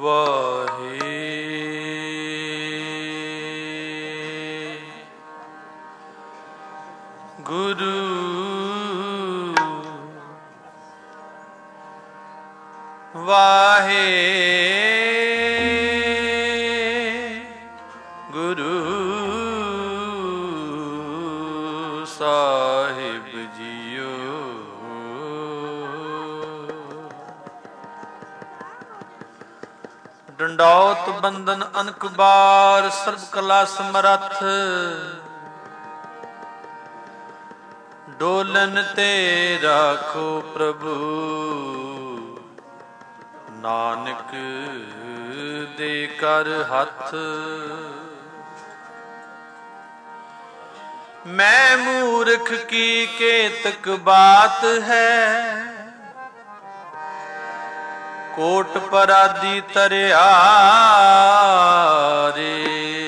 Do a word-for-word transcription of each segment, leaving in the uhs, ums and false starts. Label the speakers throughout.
Speaker 1: ਵਾਹੇ ਗੁਰੂ ਵਾਹੇ Guru Sahib JIO. ਡੰਡੌਤ ਬੰਦਨ ਅਨਕ ਬਾਰ ਸਰਬ ਕਲਾ ਸਮਰੱਥ ਡੋਲਨ ਤੇ ਰਾਖੋ ਪ੍ਰਭੂ ਨਾਨਕ ਦੇ ਕਰ ਹੱਥ। ਮੈਂ ਮੂਰਖ ਕੀ ਕੇਤਕ ਬਾਤ ਹੈ ਕੋਟ ਪਰਾਦੀ ਤਰਿਆ ਰੇ।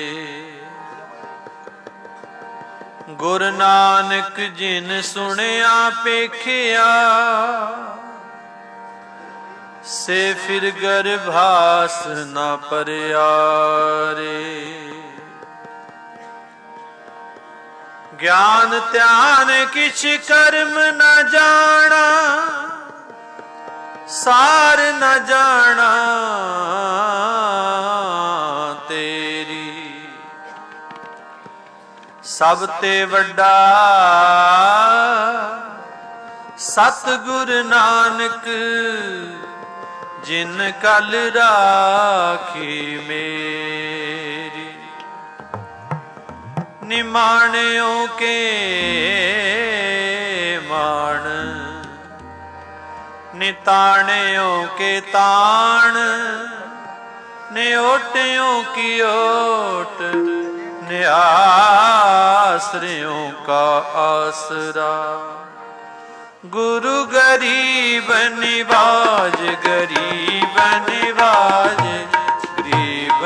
Speaker 1: ਗੁਰ ਨਾਨਕ ਜਿਨ ਸੁਣਿਆ ਪੇਖਿਆ ਸੇ ਫਿਰ ਗਰਭਾਸ ਨਾ ਪਰਿਆ ਰੇ। ਗਿਆਨ ਧਿਆਨ ਕਿਛ ਕਰਮ ਨ ਜਾਣਾ ਸਾਰ ਨ ਜਾਣਾ ਤੇਰੀ। ਸਭ ਤੇ ਵੱਡਾ ਸਤਿਗੁਰ ਨਾਨਕ ਜਿਨ ਕਲ ਰਾਖੀ ਮੇਰੀ। ਨਿਮਾਣਿਓ ਕੇ ਮਾਣ ਨਿਤਾਣਿਓ ਕੇ ਤਾਣ ਨਿਓਟਿਓ ਕੀ ਓਟ ਨਿਆਸਰਿਓ ਕਾ ਆਸਰਾ। ਗੁਰੂ ਗਰੀਬ ਨਿਵਾਜ ਗਰੀਬ ਨਿਵਾਜ ਗਰੀਬ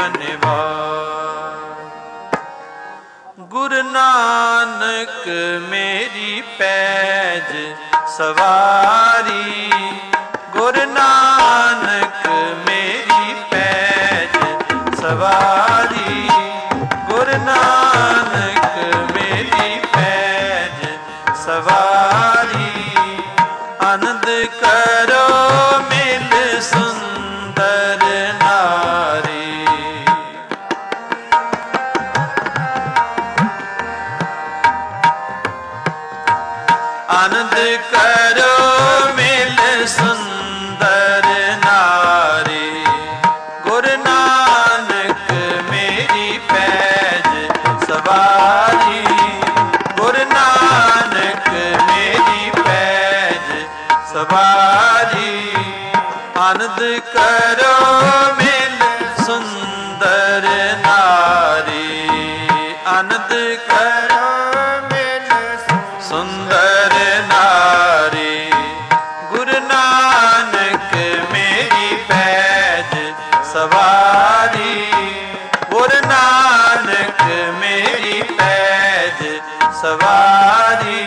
Speaker 1: ਨਿਵਾਜ। ਗੁਰੂ ਨਾਨਕ ਮੇਰੀ ਪੈਜ ਸਵਾਰੀ ਗੁਰੂ ਨਾਨਕ ਮੇਰੀ ਪੈਜ ਸਵਾਰੀ ਗੁਰੂ ਨਾਨਕ ਮੇਰੀ ਪੈਜ ਸਵਾਰੀ। ਆਨੰਦ ਕਰੋ ਮਿਲ ਸੁੰਦਰ ਨਾਰੀ। ਆਨੰਦ ਕਰੋ ਮਿਲ ਸੁੰਦਰ ਨਾਰੀ। ਗੁਰੂ ਨਾਨਕ ਮੇਰੀ ਪੈਜ ਸਵਾਰੀ ਗੁਰੂ ਨਾਨਕ ਮੇਰੀ ਪੈਜ ਸਵਾਰੀ। ਆਨੰਦ ਕਰੋ ਮਿਲ ਸੁੰਦਰ ਨਾਰੀ। ਆਨੰਦ ਕਰੋ ਮਿਲ ਸੁੰਦਰ ਨਾਰੀ। ਗੁਰੂ ਨਾਨਕ ਮੇਰੀ ਪੈਜ ਸਵਾਰੀ ਗੁਰੂ ਨਾਨਕ ਮੇਰੀ ਪੈਜ ਸਵਾਰੀ।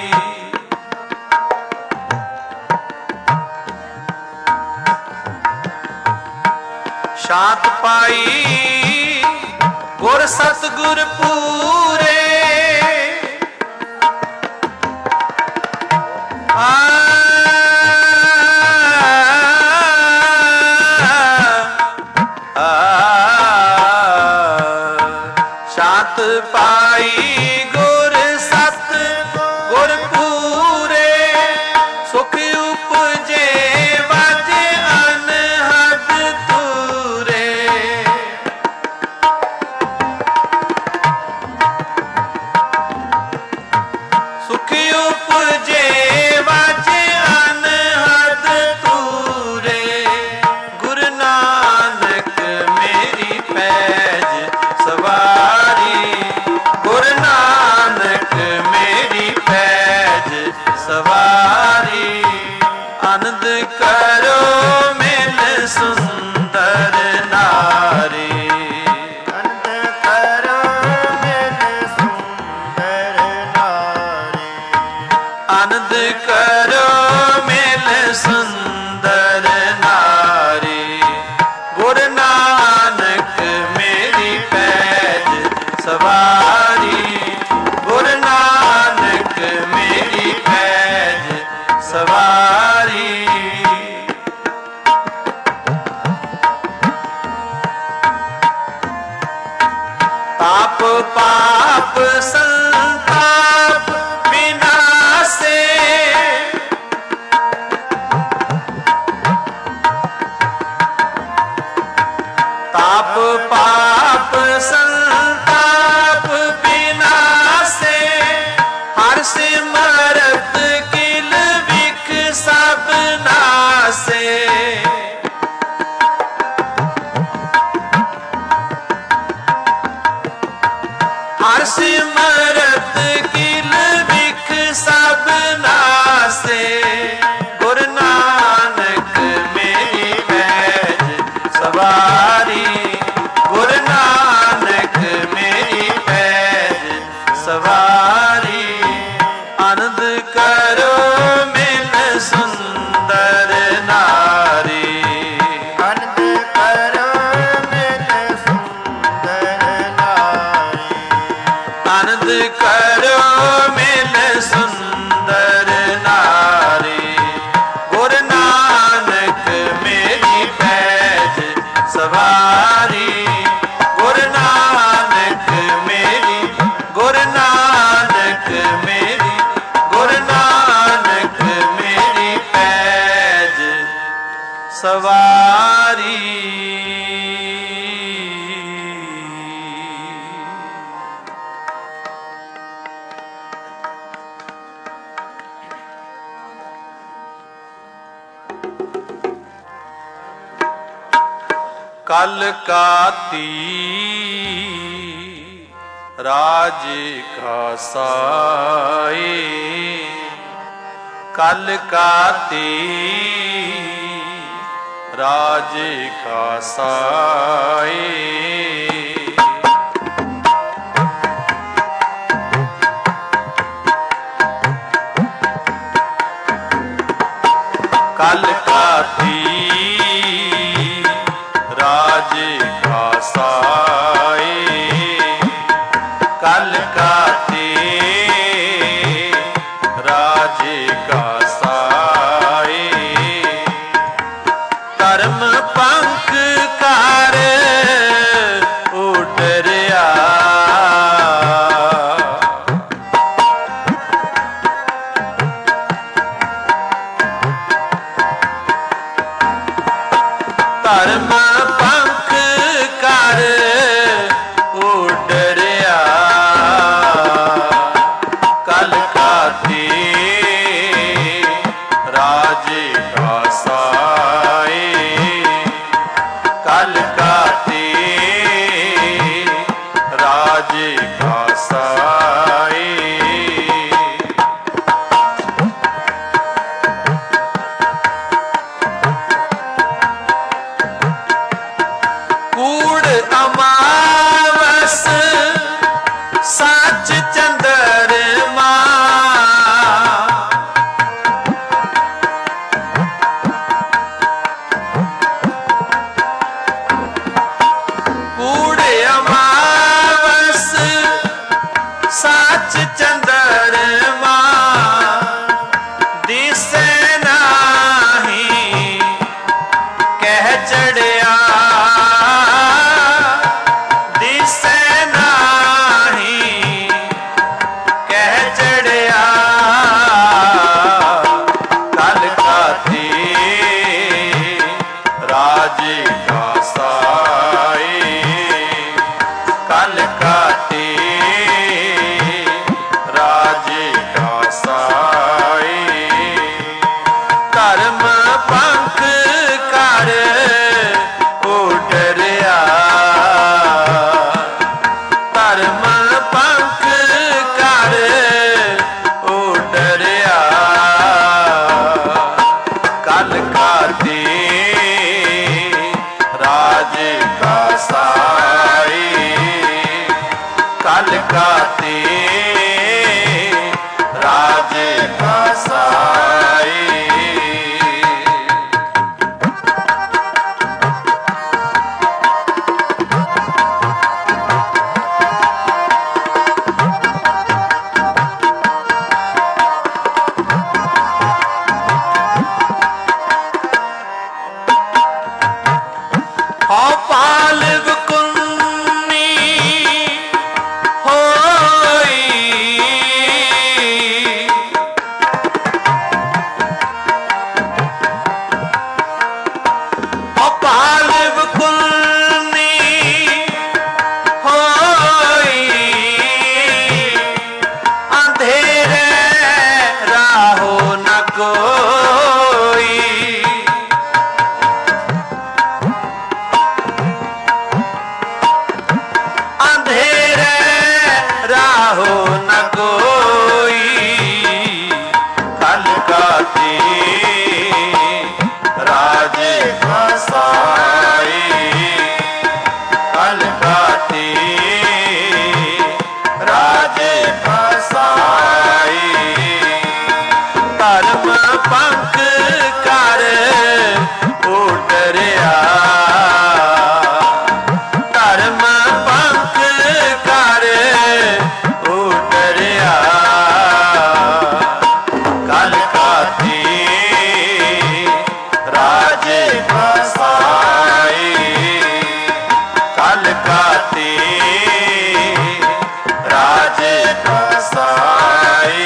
Speaker 1: ਸ਼ਾਂਤ ਪਾਈ ਗੁਰ ਸਤਿਗੁਰ ਪੂਰੇ ਆ ਸ਼ਾਂਤ ਪਾਈ ਗੁਰ ਸਤਿਗੁਰ ਪੂਰੇ ਸੁਖ ਉਪਜੇ ਵਜ ਅਨਹਦ ਤੂਰੇ। ਸੁਖ ਉਪਜੇ ਵਜ ਅਨਹਦ ਤੂਰੇ। ਗੁਰੂ ਨਾਨਕ ਮੇਰੀ ਪੈਜ ਸਵਾਰੀ ਗੁਰੂ ਨਾਨਕ ਮੇਰੀ ਪੈਜ ਸਵਾਰੀ। ਆਨੰਦ ਕਰੋ ਮਿਲ ਸੁੰਦਰ ਨਾਰੀ। ਆਨੰਦ ਕਰੋ ਮਿਲ ਸੁੰਦਰ ਨਾਰੀ। ਆਨੰਦ ਕਰੋ ਮਿਲ ਸੁੰਦਰ ਨਾਰੀ। ਗੁਰੂ पाप संताप विनाशे, ताप पाप संताप विनाशे, हर सिमरत किल बिख सब नासे। हर सिमरत किल बिख सब नासे, गुरु नानक मेरी पैज सवारी, गुरु नानक मेरी पैज सवारी। आनंद करो मिल सुंदर नारी,
Speaker 2: आनंद करो मिल सुंदर नारी,
Speaker 1: आनंद करो मिल सुंदर नारी। गुरु नानक मेरी पैज सवारी, गुरु नानक मेरी, गुरु नानक मेरी, गुरु नानक मेरी पैज सवारी। कल काती राज का साए, कल काती राज का साए। कल काती राज का साए, कल काती राज का साए। धर्म पंख कर उडरिया, धर्म पंख कर उडरिया, कल काती राज का साए, कल काती राज का साए। ਕਾਤੀ ਰਾਜੇ ਬਸਾਈ ਕਲ ਕਾਤੀ ਰਾਜੇ ਬਸਾਈ ਧਰਮ ਪੰਖ ਕਰ ਉਡਰਿਆ ਧਰਮ ਪੰਖ ਕਰ ਉਡਰਿਆ ਕਲ ਕਾਤੀ ਰਾਜੇ ਬਸਾਈ ਕਲ ਕਾਤੀ ਰਾਜੇ ਬਸਾਈ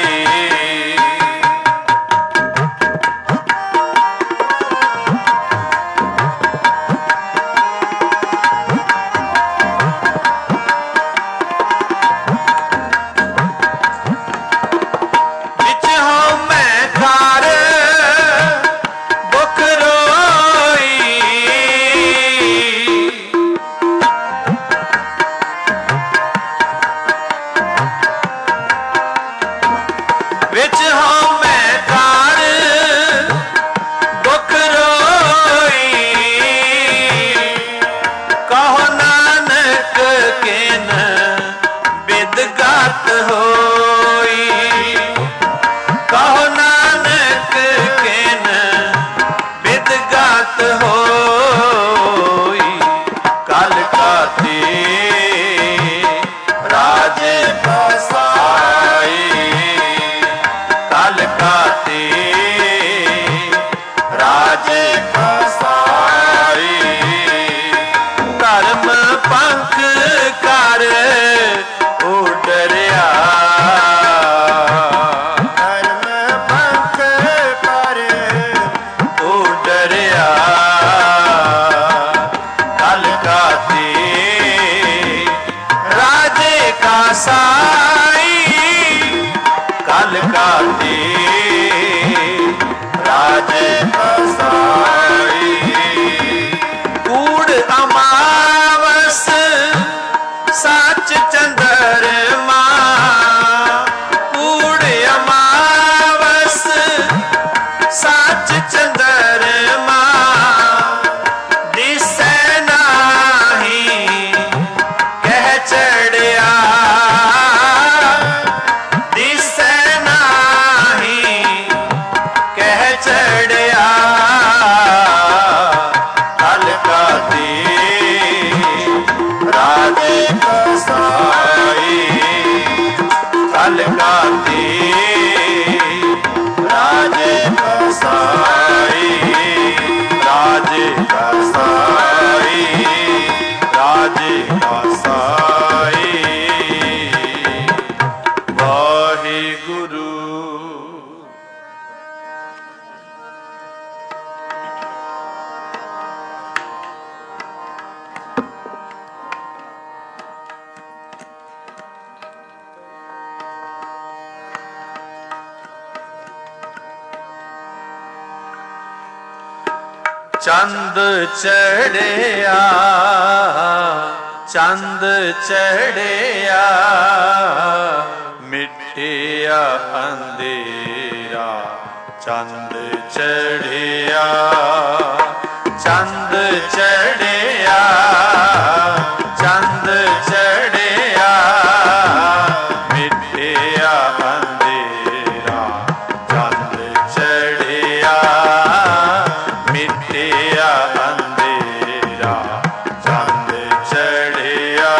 Speaker 1: ਚੰਦ ਚੜਿਆ ਚੰਦ ਚੜਿਆ ਮਿਟਿਆ ਅੰਧੇਰਾ ਚੰਦ ਚੜਿਆ ਚੰਦ ਚੜਿਆ ਚੰਦ ਚੜਿਆ ਮਿਟਿਆ ਅੰਧੇਰਾ ਚੰਦ ਚੜਿਆ ਮਿਟਿਆ ਅੰਧੇਰਾ ਚੰਦ ਚੜਿਆ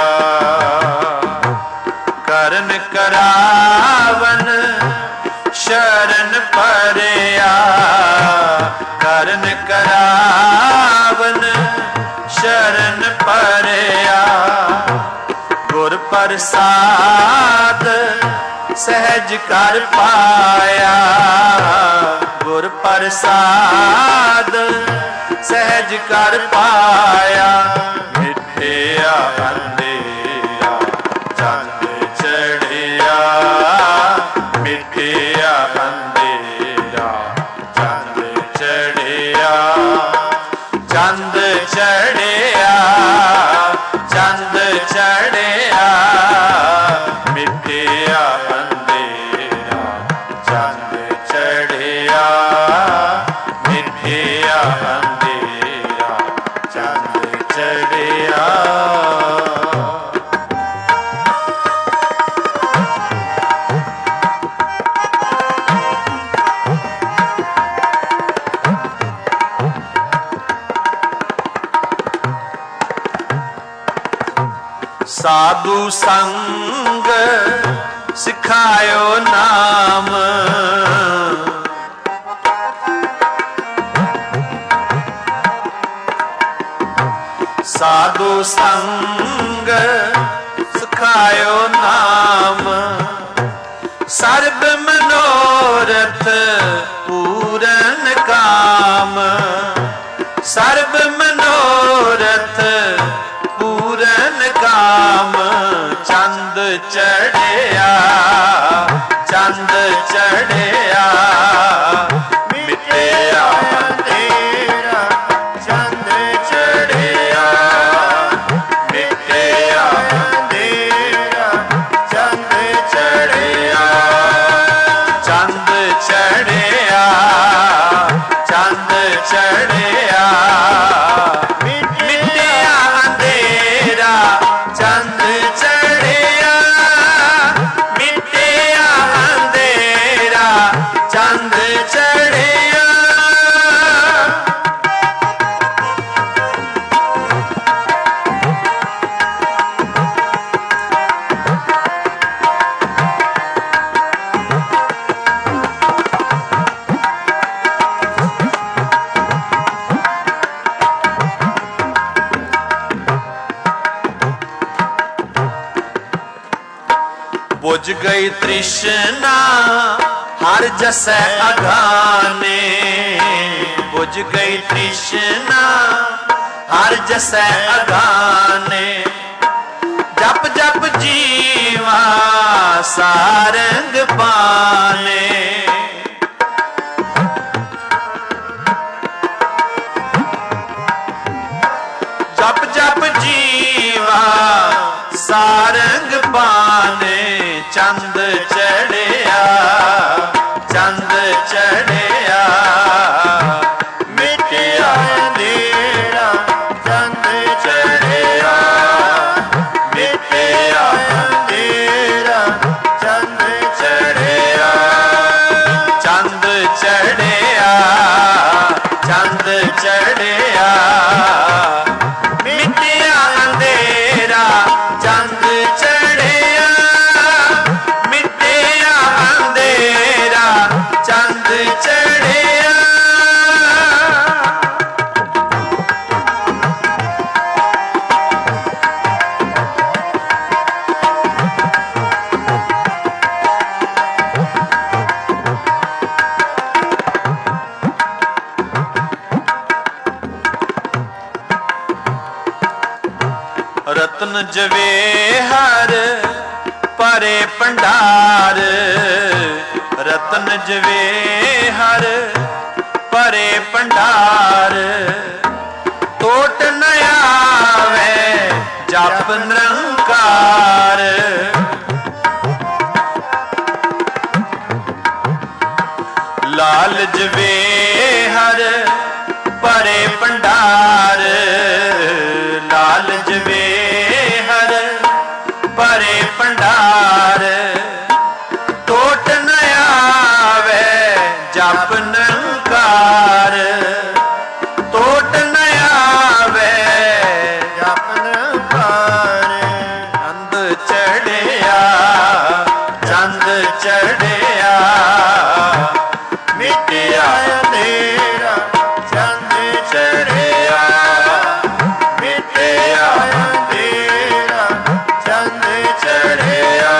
Speaker 1: ਕਰਨ ਕਰਾਵਨ ਸ਼ਰਨ ਪਰਿਆ ਕਰਨ ਕਰਾਵਨ ਸ਼ਰਨ ਪਰਿਆ ਗੁਰ ਪ੍ਰਸਾਦ ਸਹਿਜ ਕਰ ਪਾਇਆ ਗੁਰ ਪ੍ਰਸਾਦ ਸਹਿਜ ਕਰ ਪਾਇਆ ਮਿਟਿਆ ਅੰਧੇਰਾ ਚੰਦ ਚੜਿਆ ਮਿਟਿਆ ਅੰਧੇਰਾ ਚੰਦ ਚੜਿਆ ਚੰਦ ਚੜਿਆ ਚੰਦ ਚੜਿਆ ਮਿਟਿਆ ਅੰਧੇਰਾ ਚੰਦ ਚੜਿਆ ਸਾਧੂ ਸੰਗ ਸਿਖਾਇਓ ਨਾਮ, ਸਾਧੂ ਸੰਗ ਸਿਖਾਇਓ ਨਾਮ, ਸਰਬ ਮਨੋਰਥ ਪੂਰਨ ਕਾਮ, ਸਰਬ ਮਨੋਰਥ ਪੂਰਨ ਕਾਮ, ਚੰਦ ਚੜਿਆ ਚੰਦ ਚੜਿਆ ਮਿਟਿਆ
Speaker 2: ਅੰਧੇਰਾ, ਚੰਦ ਚੜਿਆ ਮਿਟਿਆ ਅੰਧੇਰਾ, ਚੰਦ ਚੜਿਆ
Speaker 1: ਚੰਦ ਚੜਿਆ ਚੰਦ ਚੜਿਆ ਮਿਟਿਆ ਅੰਧੇਰਾ, ਚੰਦ ਚੜਿਆ ਮਿਟਿਆ ਅੰਧੇਰਾ, ਚੰਦ ਚੜਿਆ। बुझ गई तृष्णा हर जसै अगाने, बुझ गई तृष्णा हर जसै अगाने, जप जप जीवा सारंग पाने, जप जप जीवा सारंग पाने, चंद चढ़िया चंद चढ़िया
Speaker 2: मिटिया अंधेरा, चंद चढ़िया मिटिया अंधेरा, चंद चढ़िया
Speaker 1: चंद चढ़िया चंद चढ़िया मिटिया अंधेरा, चंद चढ़िया मिटिया अंधेरा, चंद चढ़िया। रतन जवेहर परे भंडार, रतन जवेहर परे भंडार, टोट न आवे जप निरंकार, लाल जवेहर परे भंडार, लाल जवेहर परे भंडार, टोट न आवे जप निरंकार, टोट न आवे
Speaker 2: जप निरंकार,
Speaker 1: चंद चढ़िया चंद चढ़िया
Speaker 2: मिटिया अंधेरा, चंद चढ़िया मिटिया अंधेरा, चंद चढ़िया।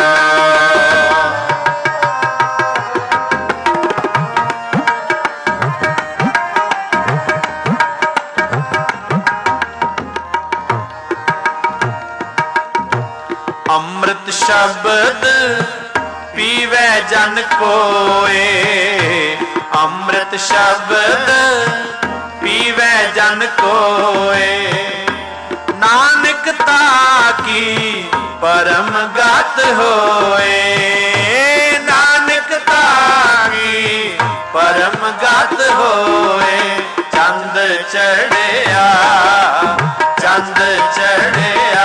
Speaker 1: अमृत शब्द पीवै जन कोय, अमृत शब्द पीवै जन कोय, नानक ताकी परम गत होए, नानक ताकी परम गत होए, चंद चढ़िया चंद चढ़िया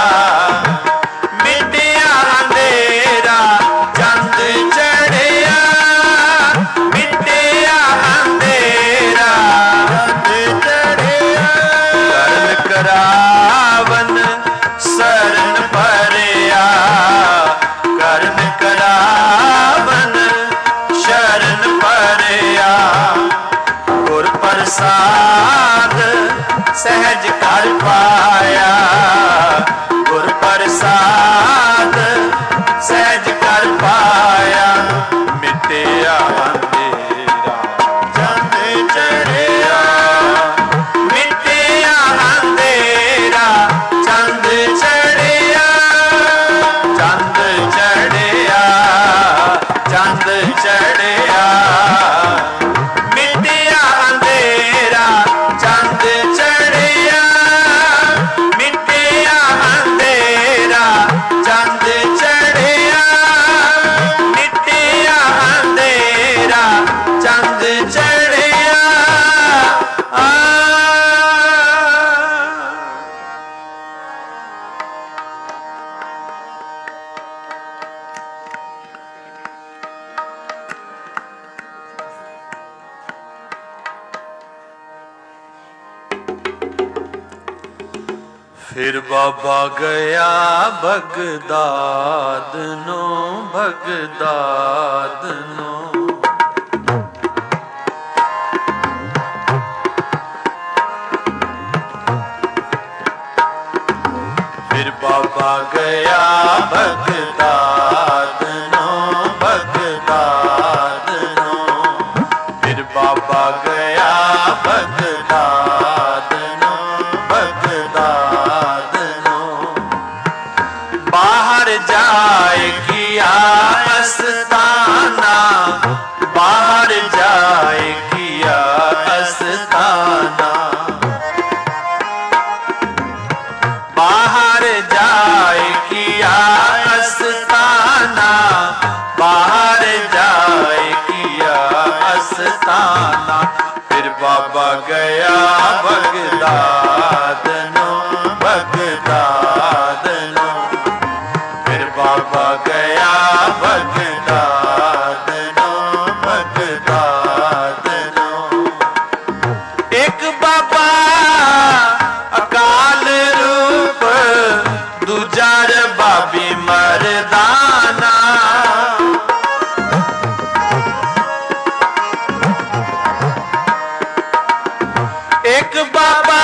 Speaker 1: मिटिया अंधेरा, चंद चढ़िया मिटिया अंधेरा,
Speaker 2: चंद चढ़िया
Speaker 1: करन करावन शरण पर
Speaker 2: सहज कर पाया गुर प्रसाद सहज कर पाया मिटिया अंधेरा चंद चढ़िया मिटिया अंधेरा चंद चढ़िया चंद चढ़िया चंद चढ़िया मिटिया अंधेरा चंद चढ़िया मिटिया अंधेरा चंद चढ़िया मिटिया अंधेरा चंद चढ़िया आ फिर बाबा गया बगदाद नो बगदाद नो फिर बाबा गया बगदाद नो बगदाद नो फिर बाबा गया बगदाद नो बगदाद बाहर जाए किया अस्ताना बाहर जाए किया अस्ताना बाहर जाए किया अस्ताना बाहर जाए किया अस्ताना फिर बाबा गया बगदाद नो बगदाद नो बाबा गया बगदाद नो बगदाद नो एक बाबा अकाल रूप दूजा बाबी मर्दाना एक बाबा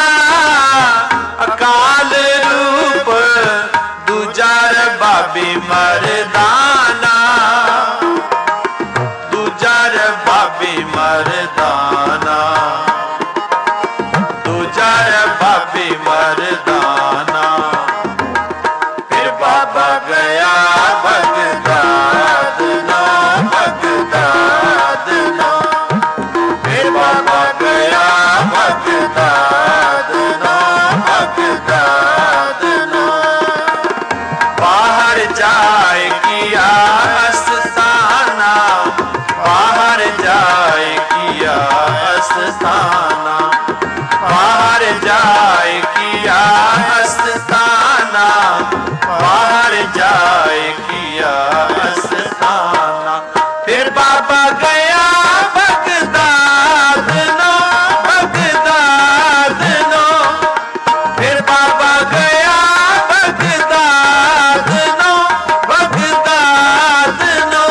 Speaker 2: अकाल रूप दूजार बाबी मर्दाना दूजार बाबी मर्दाना दूजार बाबी मर्दाना फिर बाबा गया बगदाद नो बगदाद नो फिर बाबा गया बगदाद नो बगदाद नो बाहर जाए किया अस्ताना बाहर जाए किया अस्ताना बाहर जाए किया अस्ताना बाहर जाए किया अस्ताना फिर बाबा गया बगदाद नो बगदाद नो फिर बाबा गया बगदाद नो बगदाद नो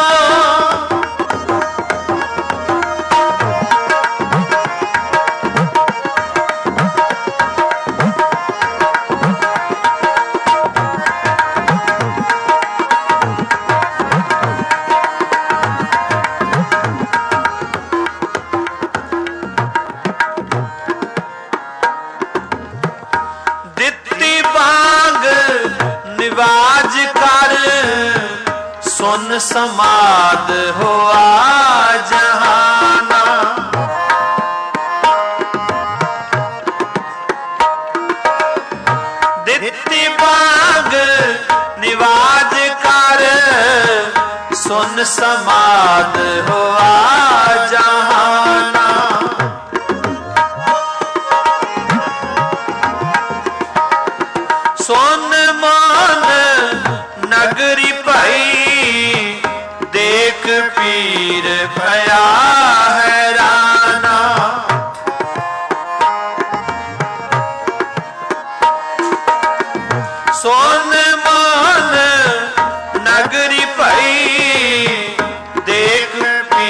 Speaker 2: निवाज कर सुन समाद हुआ जहाना दित्ती बाग निवाज कर सुन समाद हुआ जहाना सोन मान नगरी भाई देख पीर भया हैराना सोन मान नगरी भाई देख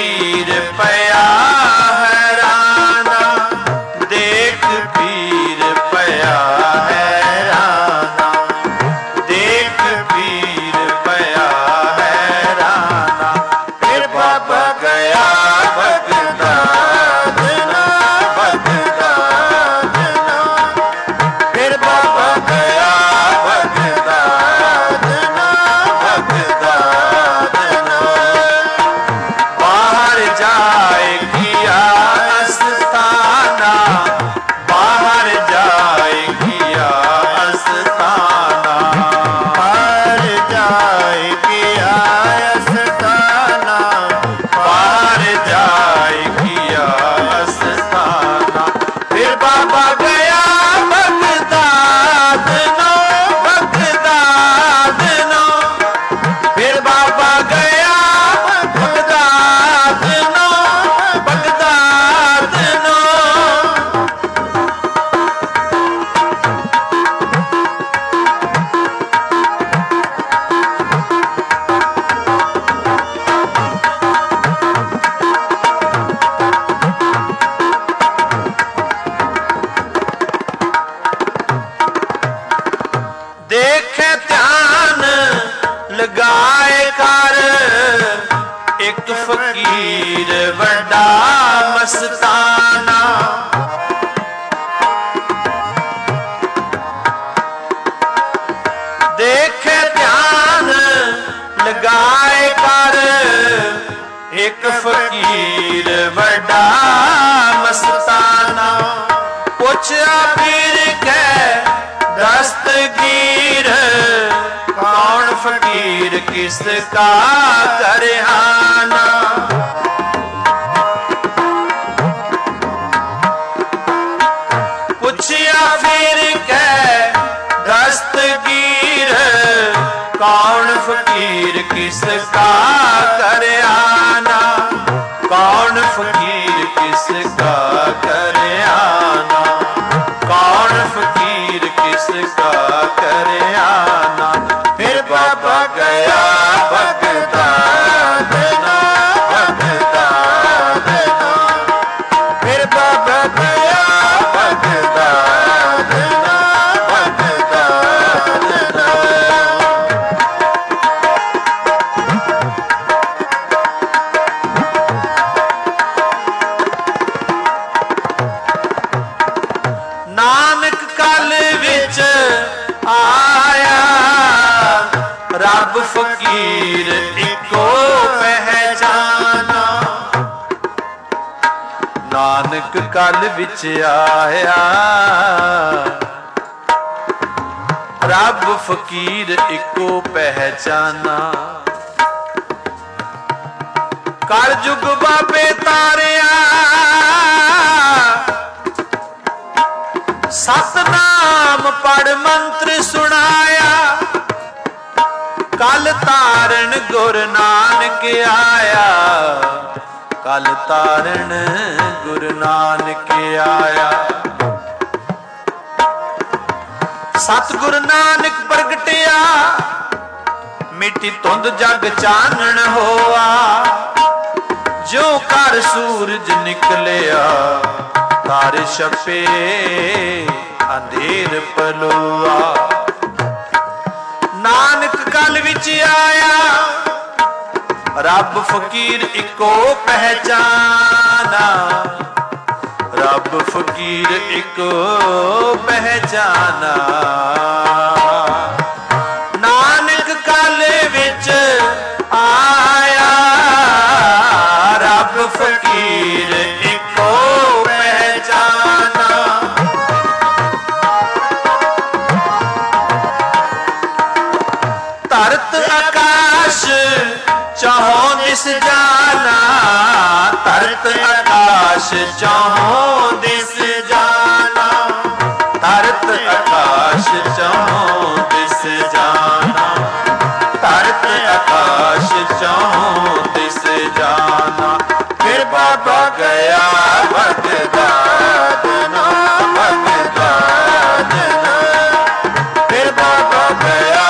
Speaker 2: ਮਸਤਾਨਾ। ਦੇਖੇ ਧਿਆਨ ਲਗਾਏ ਕਰ ਇੱਕ ਫਕੀਰ ਵੱਡਾ ਮਸਤਾਨਾ। ਪੁੱਛਿਆ ਪੀਰ ਕੈ ਦਸਤਗੀਰ ਕੌਣ ਫਕੀਰ ਕਿਸ ਕਾ ਕਰਹਾਨਾ। ਪੁੱਛਿਆ ਫਿਰ ਕੈ ਦਸਤਗੀਰ ਕੌਣ ਫਕੀਰ ਕਿਸ ਕਾ ਕਰਹਾਨਾ। ਕੌਣ ਫਕੀਰ ਕਿਸ ਕਾ ਕਰਹਾਨਾ। ਕੌਣ ਫਕੀਰ ਕਿਸ ਕਾ ਕਰਹਾਨਾ। ਫਿਰ ਬਾਬਾ ਗਿਆ ਬਗਦਾਦ ਨਾ ਬਗਦਾਦ ਨਾ। ਫਿਰ ਬਾਬਾ ਗਿਆ ਬਗਦਾਦ ਨਾ ਬਗਦਾਦ ਨਾ। ਨਾਨਕ ਕਲ ਵਿੱਚ ਆਇਆ ਰੱਬ ਫਕੀਰ ਇੱਕੋ ਪਹਿਚਾਨਾ। ਨਾਨਕ ਕਲ ਵਿੱਚ ਆਇਆ ਰੱਬ ਫਕੀਰ ਇੱਕੋ ਪਹਿਚਾਨਾ। ਕਲ ਯੁਗ ਬਾਬੇ ਤਾਰਿਆ ਸਤਨਾਮ ਪੜ ਮੰਤਰ ਸੁਣਾਇਆ। ਕਲ ਤਾਰਨ ਗੁਰ ਨਾਨਕ ਆਇਆ। ਕਲ ਤਾਰਨ ਗੁਰ ਨਾਨਕ ਆਇਆ। ਸਤਿਗੁਰ ਨਾਨਕ ਪ੍ਰਗਟਿਆ ਮਿੱਟੀ ਧੁੰਦ ਜਗ ਚਾਨਣ ਹੋਆ। ਜਿਉ ਕਰ ਸੂਰਜ ਨਿਕਲਿਆ ਤਾਰੇ ਛਪੇ ਅੰਧੇਰ ਪਲੋਆ। ਨਾਨਕ ਕਲ ਵਿੱਚ ਆਇਆ ਰੱਬ ਫਕੀਰ ਇੱਕੋ ਪਹਿਚਾਨਾ। ਰੱਬ ਫਕੀਰ ਇੱਕੋ ਪਹਿਚਾਨਾ। ਨਾਨਕ ਕਲ ਵਿੱਚ ਆਇਆ ਰੱਬ ਫਕੀਰ ਇੱਕੋ ਪਹਿਚਾਨਾ। ਧਰਤ ਆਕਾਸ਼ ਚਾਹੋਂ ਦਿਸ ਜਾਨਾ। ਧਰਤ ਆਕਾਸ਼ ਚਾਹੋਂ ਦਿਸ ਜਾਨਾ। ਧਰਤ ਆਕਾਸ਼ ਚਾਹੋਂ ਦਿਸ ਜਾਨਾ। ਧਰਤ ਆਕਾਸ਼ ਚਾਹੋਂ ਦਿਸ ਜਾਨਾ। ਫਿਰ ਬਾਬਾ ਗਿਆ ਬਗਦਾਦ ਨਾ ਬਗਦਾਦ ਨਾ। ਫਿਰ ਬਾਬਾ ਗਿਆ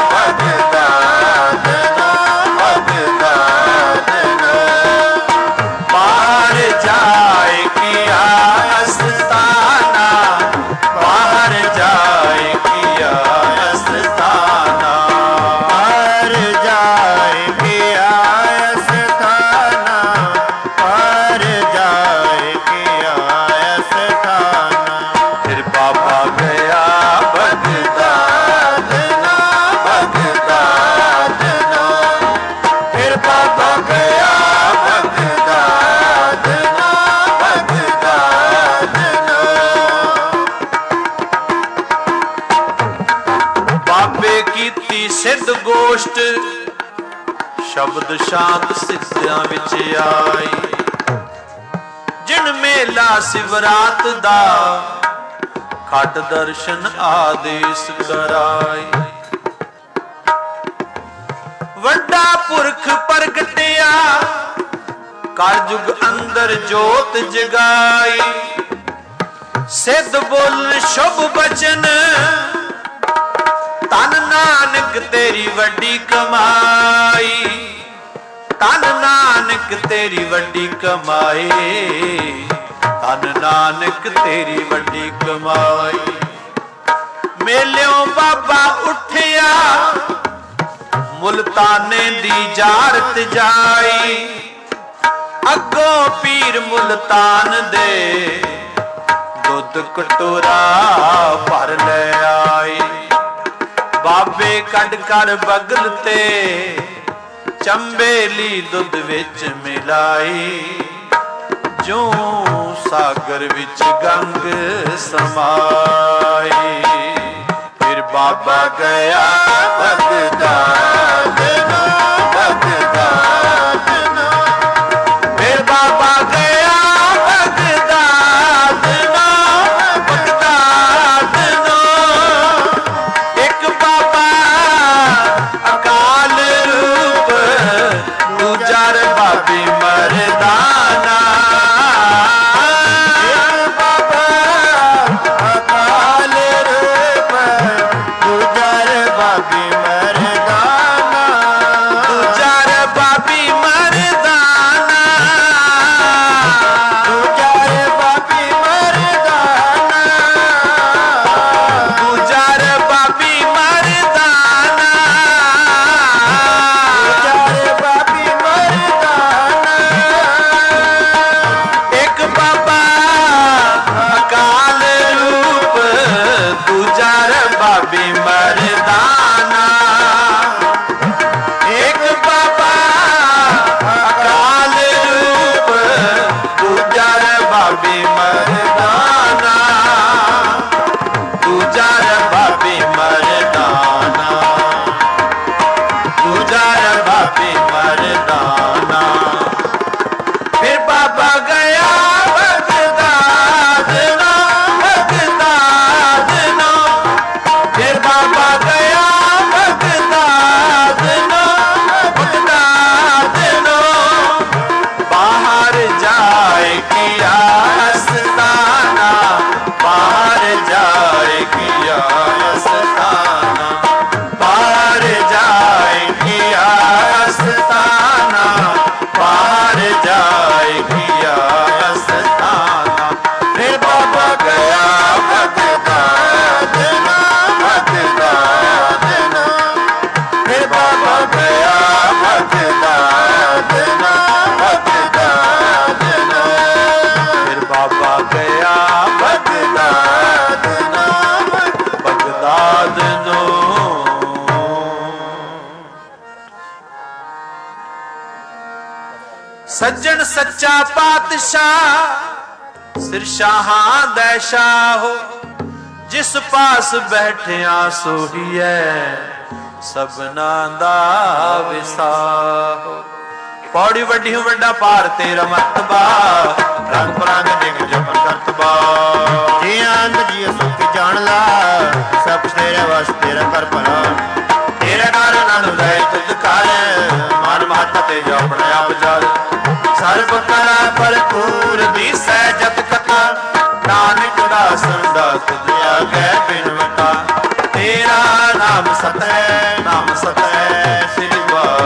Speaker 2: ਬਗਦਾਦ ਨਾ ਬਗਦਾਦ ਨਾ। ਬਾਹਰ ਜਾਏ ਕਿਆ ਅਸਤਾਨਾ। ਬਾਹਰ ਜਾਏ ਕਿਆ ਅਸਤਾਨਾ। ਬਾਹਰ ਜਾਏ ਕਿਆ ਅਸਤਾਨਾ। ਬਾਹਰ ਜਾਏ ਕਿਆ ਅਸਤਾਨਾ। ਫਿਰ ਬਾਬਾ ਗਿਆ ਬਗਦਾਦ ਨਾ ਬਗਦਾਦ ਨਾ। ਫਿਰ ਬਾਬਾ ਗਿਆ ਬਗਦਾਦ ਨਾ ਬਗਦਾਦ ਨਾ। ਬਾਬੇ ਕੀਤੀ ਸਿੱਧ ਗੋਸ਼ਟ ਸ਼ਬਦ ਸ਼ਾਂਤ ਸਿੱਧਿਆਂ ਵਿੱਚ ਆਈ। ਜਿਨ ਮੇਲਾ ਸਿਵਰਾਤ ਦਾ ਖਟ ਦਰਸ਼ਨ ਆਦੇਸ਼ ਕਰਾਈ। ਵੱਡਾ ਪੁਰਖ ਪ੍ਰਗਟਿਆ ਕਲਯੁਗ ਅੰਦਰ ਜੋਤ ਜਗਾਈ। ਸਿੱਧ ਬੋਲ ਸ਼ੁਭ ਬਚਨ ਤਨ ਨਾਨਕ ਤੇਰੀ ਵੱਡੀ ਕਮਾਈ। ਤਨ ਨਾਨਕ ਤੇਰੀ ਵੱਡੀ ਕਮਾਈ। ਤਨ ਨਾਨਕ ਤੇਰੀ ਵੱਡੀ ਕਮਾਈ। ਮੇਲਿਓ ਬਾਬਾ ਉੱਠਿਆ ਮੁਲਤਾਨੇ ਦੀ ਜਾਰਤ ਜਾਈ।
Speaker 1: ਅੱਗੋਂ ਪੀਰ ਮੁਲਤਾਨ ਦੇ ਦੁੱਧ ਕਟੋਰਾ ਭਰ ਲੈ ਆਈ। ਬਾਬੇ ਕੱਢ ਕਰ ਬਗਲ ਤੇ ਚੰਬੇਲੀ ਦੁੱਧ ਵਿੱਚ ਮਿਲਾਈ। ਜੋ ਸਾਗਰ ਵਿੱਚ ਗੰਗ ਸਮਾਈ। ਫਿਰ ਬਾਬਾ ਗਿਆ ਬਗਦਾਦ ਨੂੰ, ਬਗਦਾਦ ਨੂੰ। ਫਿਰ ਬਾਬਾ ਗਿਆ ਬਗਦਾਦ ਨੂੰ, ਬਗਦਾਦ ਨੂੰ। ਇੱਕ ਬਾਬਾ ਅਕਾਲ ਰੂਪ, ਦੂਜਾ ਰਬਾਬੀ ਮਰਦਾਨਾ। ਸੱਜਣ ਸੱਚਾ ਪਾਤਸ਼ਾਹ ਸਿਰ ਸ਼ਾਹਾਂ ਦਾ ਸ਼ਾਹੋ। ਜਿਸ ਪਾਸ ਬੈਠਿਆ ਸੋਹੀਐ ਸਭਨਾ ਦਾ ਵਿਸਾਹੋ। ਪੌੜੀ ਵੱਡੀ ਵੱਡਾ ਭਾਰ ਤੇਰਾ ਮਰਤਬਾ, ਰੰਗ ਬਰੰਗ ਦਿਗ ਜਪਨ ਕਰਤਬਾ।
Speaker 3: ਜੀ ਆਂਦ ਜੀ ਸੁਖ ਜਾਣ ਲਾ, ਸਭ ਤੇਰੇ ਵਸ ਤੇਰਾ ਕਰ ਭਲਾ।
Speaker 1: ਤੇਰੇ ਘਰ ਆਨੰਦ ਲੈ ਤੁਧ ਕਰ, ਮਨ ਮਹਤ ਤੇ ਜਪਣ ਆਪ ਜਲ। ਸਰਬ ਕਲਾ ਭਰਪੂਰ ਦੀਸੈ ਜਤ ਕਥਾ, ਨਾਨਕ ਦਾਸਨ ਦਾ ਤੁਧ ਆਗੈ ਬਿਨਵਤਾ। ਤੇਰਾ ਨਾਮ ਸਤੈ, ਨਾਮ ਸਤੈ ਸ੍ਰੀ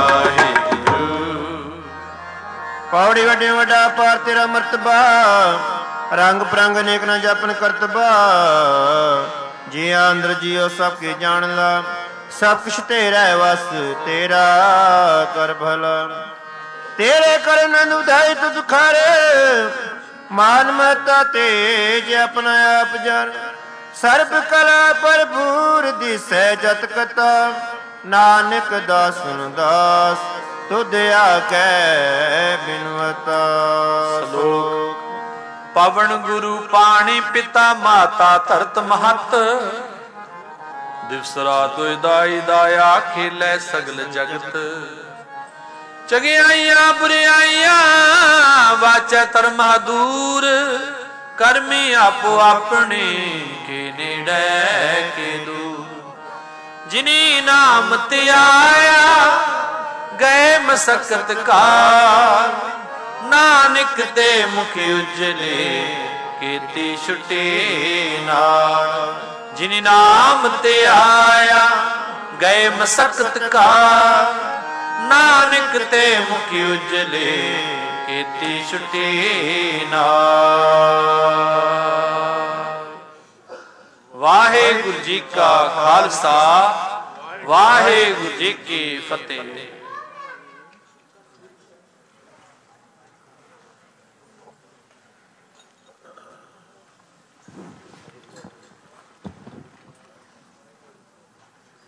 Speaker 1: ਵਾਹਿਗੁਰੂ।
Speaker 3: ਪੌੜੀ ਵੱਡੇ ਵੱਡਾ ਪਾਰ ਤੇਰਾ ਮਰਤਬਾ, ਰੰਗ ਪ੍ਰੰਗ ਅਨੇਕ ਨਾ ਜਪਨ ਕਰਤਬਾ। ਜੀ ਅੰਦਰ ਜੀਓ ਸਭ ਕੀ ਜਾਣ ਲਾ, ਸਭ ਕੁਛ ਤੇਰਾ ਵਸ ਤੇਰਾ ਕਰ ਭਲਾ। ਤੇਰੇ ਕਰਨ ਉਧਾਈ ਤੁ ਦੁਖਾਰੇ, ਮਾਨ ਮਤਾ ਤੇਜ ਆਪਣਾ ਆਪ ਜਾਣ। ਸਰਬ ਕਲਾ ਭਰਪੂਰ ਦਿਸੈ ਜਤ ਕਥਾ, ਨਾਨਕ ਦਾਸਨ ਦਾਸ ਤੁਧ ਆਖੈ ਬਿਨਵਤਾ।
Speaker 1: ਸ਼ਲੋਕ। ਪਵਨ ਗੁਰੂ ਪਾਣੀ ਪਿਤਾ ਮਾਤਾ ਧਰਤ ਮਹਤ, ਦਿਵਸ ਰਾਤ ਦਾਈ ਦਾਇਆ ਖੇਲੇ ਸਗਲ ਜਗਤ। ਚਗਿਆਈਆਂ ਬੁਰਿਆਈਆਂ ਵਾਚੈ ਧਰਮਾ ਦੂਰ, ਕਰਮੀ ਆਪੋ ਆਪਣੇ ਕੇ ਨੇੜੇ ਕੇ ਦੂਰ। ਜਿਨੀ ਨਾਮ ਤੇ ਆਇਆ ਗਏ ਮਸਕਤ ਕਾਰ, ਨਾਨਕ ਤੇ ਮੁਖ ਉਜਲੇ ਕੀਤੀ ਛੁੱਟੀ ਨਾਲ। ਜਿਨੀ ਨਾਮ ਤੇ ਆਇਆ ਗਏ ਮਸਕਤ ਕਾਰ, ਨਾਨਕ ਤੇ ਮੁਖ ਉਜਲੇ ਕੀਤੀ ਛੁੱਟੀ ਨਾਲ। ਵਾਹਿਗੁਰੂ ਜੀ ਕਾ ਖਾਲਸਾ, ਵਾਹਿਗੁਰੂ ਜੀ ਕੀ ਫਤਿਹ।